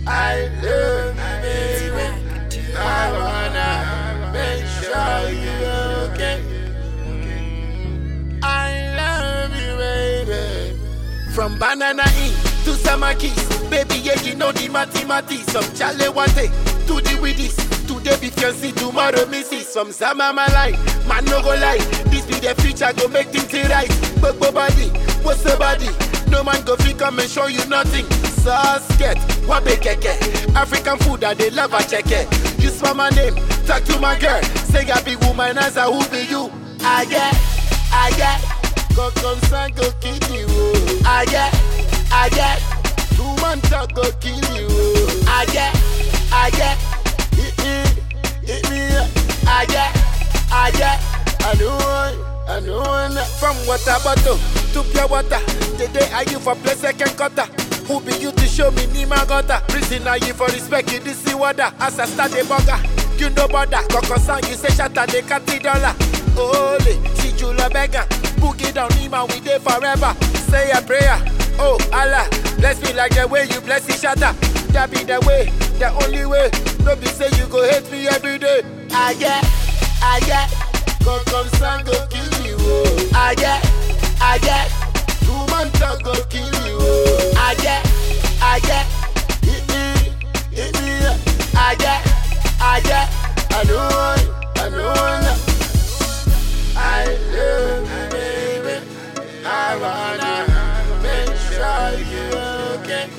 I love you, baby. I wanna make sure you're okay. I love you, baby. From Banana Inn to Samakis, baby, yeah, you know the mathematics. Some chale wante to the widdies. Today be fiancé, tomorrow missy. Some Zama malai, man no go lie. This be the future, go make things right. But body, what's the body? No man go fi come and show you nothing. Sasket, wabe keke. African food that they love a check it. You spell my name, talk to my girl. Say I be woman as a who be you. I get. Go come sang go kill you. I get. 2 months go kill you. I get. Hit me up. I get. I know. From water bottle to pure water. Today are you for play second quarter? Who be you to show me Nima Gota? Prison are you for respect, you this see water. As I start the burger, you know bother. Coco song, you say shatter the $30. Holy, see Jula beggar. Boogie down Nima, we there forever. Say a prayer, oh Allah. Bless me like the way you bless each other. That be the way, the only way. Don't be say you go hate me every day. I get. Come song go kill you. I get. 2 months go kill you. I get. Hit me up. I get. I know. I love you, baby. I wanna make sure you're okay.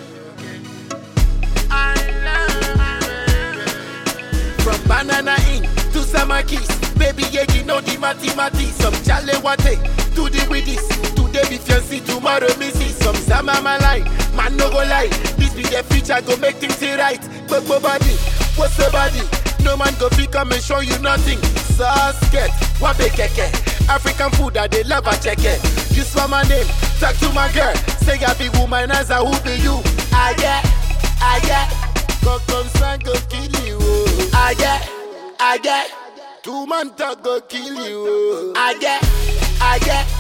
I love you, baby. From Banana Inn to Samakis, baby, yeah, you know the mathematics. Some chale wate to the widdies. Today be fiancé, tomorrow missy. Some Zama malai, man no go lie. This be the future, go make things right. But body, what's the body? No man go fi come and show you nothing. Sasket, wabe keke. African food that they love a check it. You spell my name, talk to my girl. Say I be woman as a who be you. I get. Go come sang go kill you. I get. 2 months go kill you. I get.